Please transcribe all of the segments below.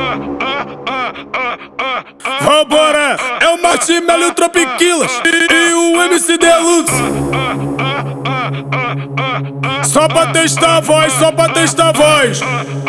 Vambora, é o Marshmello e o Tropiquilas e o MC Deluxe. Só pra testar a voz, só pra testar a voz.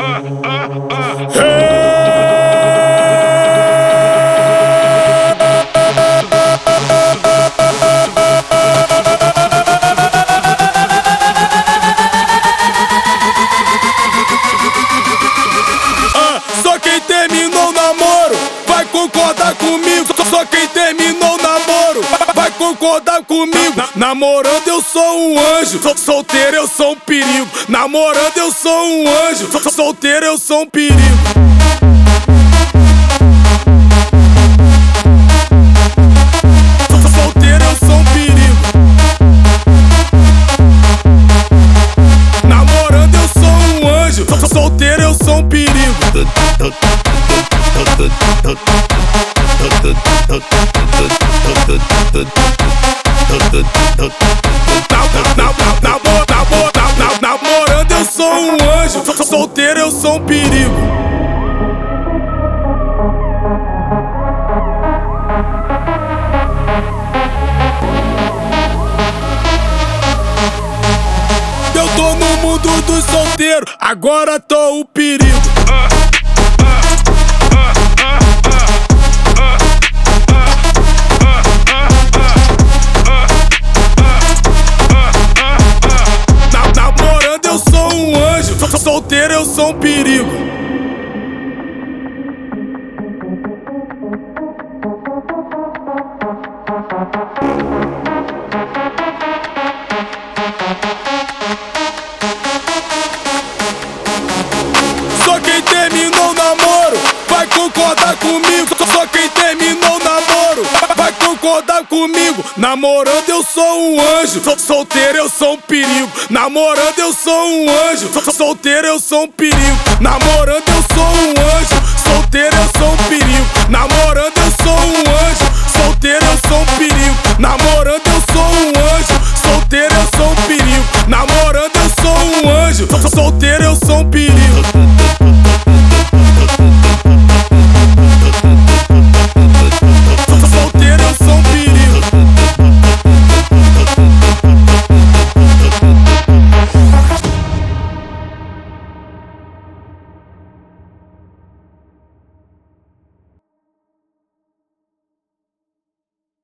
Só quem terminou o namoro vai concordar comigo. Só quem terminou o namoro vai concordar comigo. Namorando eu sou um anjo, solteiro eu sou um perigo. Namorando eu sou um anjo, solteiro eu sou um perigo. Solteiro eu sou um perigo. Namorando eu sou um anjo, solteiro eu sou um perigo. Namorando eu sou um anjo, solteiro eu sou um perigo. Eu tô no mundo dos solteiros, agora tô o perigo. Namorando eu sou um anjo, solteiro eu sou um perigo. Só quem terminou o namoro vai concordar comigo. Só quem terminou o namoro vai concordar comigo. Namorando eu sou um anjo, solteiro eu sou um perigo. Namorando eu sou um anjo, solteiro eu sou um perigo. Namorando eu sou um anjo, solteiro eu sou um perigo. Namorando eu sou um anjo, solteiro eu sou um perigo. Namorando eu sou um anjo, solteiro eu sou um perigo. Namorando eu sou um anjo, solteiro eu sou um perigo.